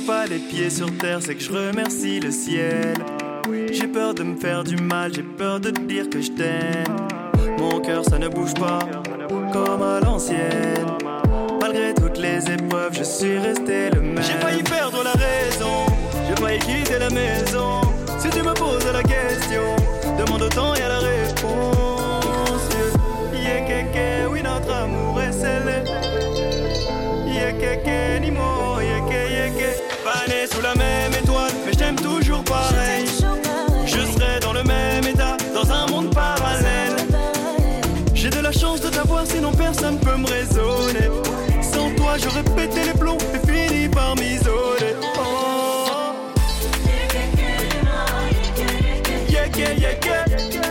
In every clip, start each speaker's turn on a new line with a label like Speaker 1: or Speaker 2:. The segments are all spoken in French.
Speaker 1: pas les pieds sur terre, c'est que je remercie le ciel. J'ai peur de me faire du mal, j'ai peur de te dire que je t'aime. Mon cœur ça ne bouge pas, comme à l'ancienne. Malgré toutes les épreuves, je suis resté le même. J'ai failli perdre la raison, j'ai failli quitter la maison. Si tu me poses la question, demande autant et à la réponse. Yeah, kéké, oui notre amour est scellé. Yeah, kéké, ni mot, yeah, kéké. Pas né sous la même étoile, mais je t'aime toujours pareil. Je serai dans le même état, dans un monde parallèle. J'ai de la chance de t'avoir, sinon personne peut me raisonner. Sans toi, j'aurais pété les plombs et fini par m'isoler. Oh. Yeah, yeah, yeah, yeah.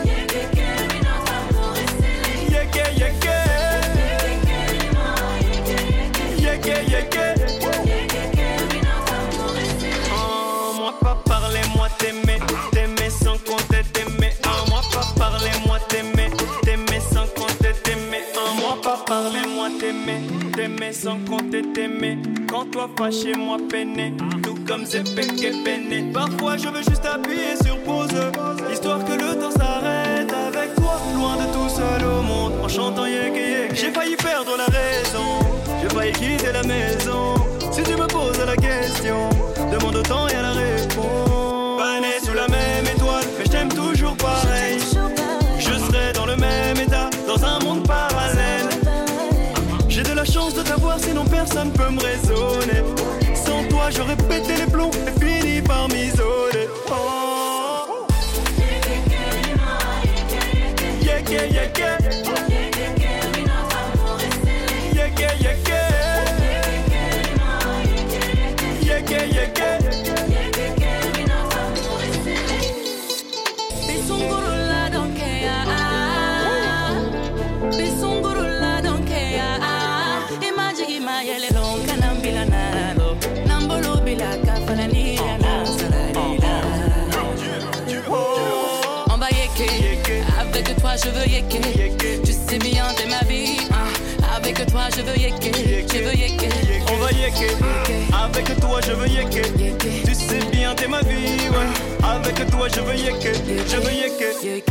Speaker 1: Moi pas parler, moi t'aimer, t'aimer sans compter t'aimer. Moi pas parler, moi t'aimer, t'aimer sans compter t'aimer. Moi pas parler, moi t'aimer, t'aimer sans compter t'aimer. Quand toi fâché, moi peiné, tout comme Zepeke peiné. Parfois je veux juste appuyer sur pause, histoire que le temps s'arrête avec toi, loin de tout seul au monde, en chantant yek yek. J'ai failli perdre la raison, j'ai failli quitter la maison. Si tu me poses la question, demande autant et à la réponse. Pas né sous la même étoile, mais je t'aime toujours pareil. Je serai dans le même état, dans un monde parallèle. J'ai de la chance de t'avoir, sinon personne peut me raisonner. Sans toi, j'aurais pété les plombs et fini par m'isoler. Oh. Yeah, yeah, yeah, yeah.
Speaker 2: Avec toi je veux yecker, tu sais bien t'es ma vie. Avec toi je veux yecker, je veux yecker.
Speaker 1: On va yecker, avec toi je veux yecker. Tu sais bien t'es ma vie, ouais. Avec toi je veux yecker, je veux yecker.